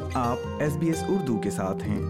آپ SBS اردو کے ساتھ ہیں۔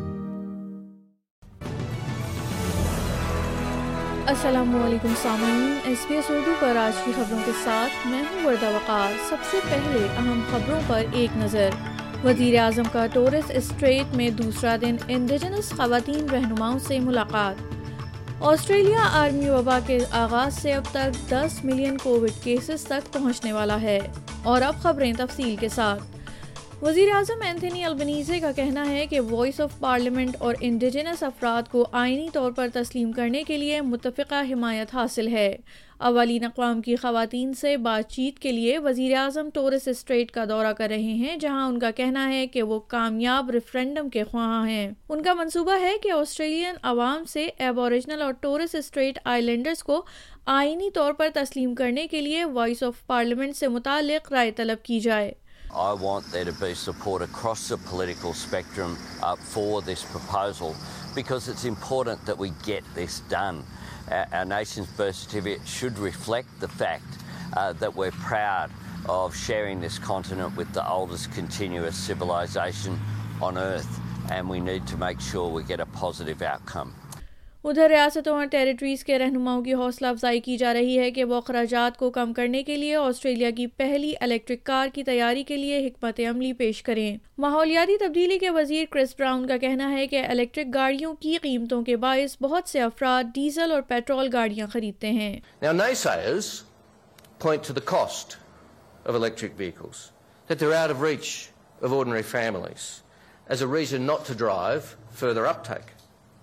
السلام علیکم سامعین، SBS اردو پر آج کی خبروں کے ساتھ میں ہوں وردہ وقار۔ سب سے پہلے اہم خبروں پر ایک نظر۔ وزیر اعظم کا ٹورس اسٹریٹ میں دوسرا دن انڈیجنس خواتین رہنماؤں سے ملاقات۔ آسٹریلیا عالمی وبا کے آغاز سے اب تک 10 ملین کووڈ کیسز تک پہنچنے والا ہے۔ اور اب خبریں تفصیل کے ساتھ۔ وزیر اعظم اینتھونی البنیزی کا کہنا ہے کہ وائس آف پارلیمنٹ اور انڈیجنس افراد کو آئینی طور پر تسلیم کرنے کے لیے متفقہ حمایت حاصل ہے۔ اولین اقوام کی خواتین سے بات چیت کے لیے وزیر اعظم ٹورس اسٹریٹ کا دورہ کر رہے ہیں، جہاں ان کا کہنا ہے کہ وہ کامیاب ریفرینڈم کے خواہاں ہیں۔ ان کا منصوبہ ہے کہ آسٹریلین عوام سے ایبوریجنل اور ٹورس اسٹریٹ آئی لینڈرز کو آئینی طور پر تسلیم کرنے کے لیے وائس آف پارلیمنٹ سے متعلق رائے طلب کی جائے۔ I want there to be support across the political spectrum for this proposal because it's important that we get this done. Our nation's birth certificate should reflect the fact that we're proud of sharing this continent with the oldest continuous civilization on Earth, and we need to make sure we get a positive outcome. ادھر ریاستوں اور territories کے رہنماؤں کی حوصلہ افزائی کی جا رہی ہے کہ وہ اخراجات کو کم کرنے کے لیے آسٹریلیا کی پہلی الیکٹرک کار کی تیاری کے لیے حکمت عملی پیش کریں۔ ماحولیاتی تبدیلی کے وزیر کرس براؤن کا کہنا ہے کہ الیکٹرک گاڑیوں کی قیمتوں کے باعث بہت سے افراد ڈیزل اور پیٹرول گاڑیاں خریدتے ہیں۔ Now naysayers point to the cost of electric vehicles, that they're out of reach of ordinary families, as a reason not to drive further uptake.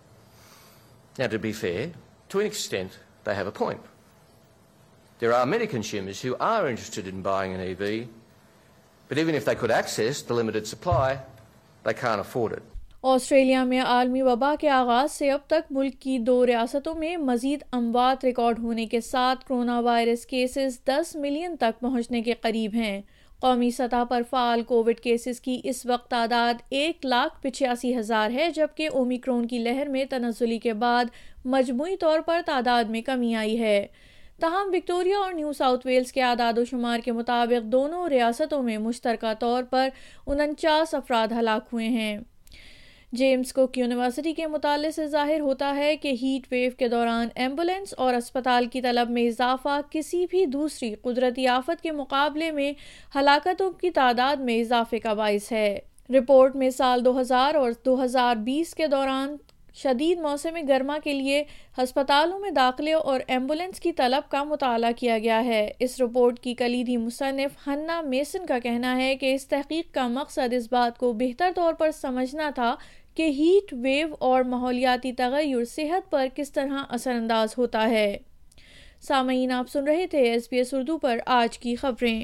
Now, to be fair, to an extent, they have a point. There are many consumers who are interested in buying an EV, but even if they could access the limited supply, they can't afford it. Australia میں عالمی وبا کے آغاز سے اب تک ملک کی 2 ریاستوں میں مزید اموات ریکارڈ ہونے کے ساتھ کرونا وائرس کیسز 10 ملین تک پہنچنے کے قریب ہیں۔ قومی سطح پر فعال کووڈ کیسز کی اس وقت تعداد 1,85,000 ہے، جبکہ اومیکرون کی لہر میں تنزلی کے بعد مجموعی طور پر تعداد میں کمی آئی ہے۔ تاہم وکٹوریہ اور نیو ساؤتھ ویلز کے اعداد و شمار کے مطابق دونوں ریاستوں میں مشترکہ طور پر 49 افراد ہلاک ہوئے ہیں۔ جیمز کوک یونیورسٹی کے مطالعے سے ظاہر ہوتا ہے کہ ہیٹ ویو کے دوران ایمبولینس اور اسپتال کی طلب میں اضافہ کسی بھی دوسری قدرتی آفت کے مقابلے میں ہلاکتوں کی تعداد میں اضافے کا باعث ہے۔ رپورٹ میں سال 2000 اور 2020 کے دوران شدید موسم گرما کے لیے ہسپتالوں میں داخلے اور ایمبولینس کی طلب کا مطالعہ کیا گیا ہے۔ اس رپورٹ کی کلیدی مصنف ہنا میسن کا کہنا ہے کہ اس تحقیق کا مقصد اس بات کو بہتر طور پر سمجھنا تھا کہ ہیٹ ویو اور ماحولیاتی تغیر صحت پر کس طرح اثر انداز ہوتا ہے۔ سامعین، آپ سن رہے تھے SBS اردو پر آج کی خبریں۔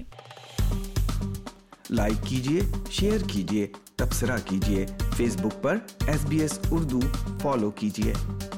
لائک کیجیے، شیئر کیجیے، تبصرہ کیجیے، فیس بک پر SBS اردو فالو کیجیے۔